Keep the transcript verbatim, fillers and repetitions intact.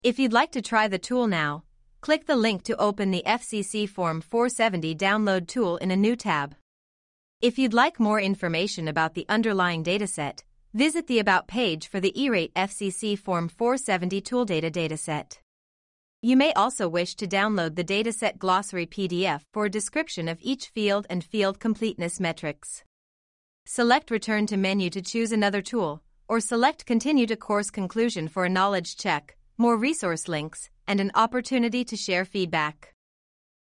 If you'd like to try the tool now, click the link to open the F C C Form four seventy download tool in a new tab. If you'd like more information about the underlying dataset, visit the About page for the E-Rate F C C Form four seventy Tool Data dataset. You may also wish to download the Dataset Glossary P D F for a description of each field and field completeness metrics. Select Return to Menu to choose another tool, or select Continue to Course Conclusion for a knowledge check, more resource links, and an opportunity to share feedback.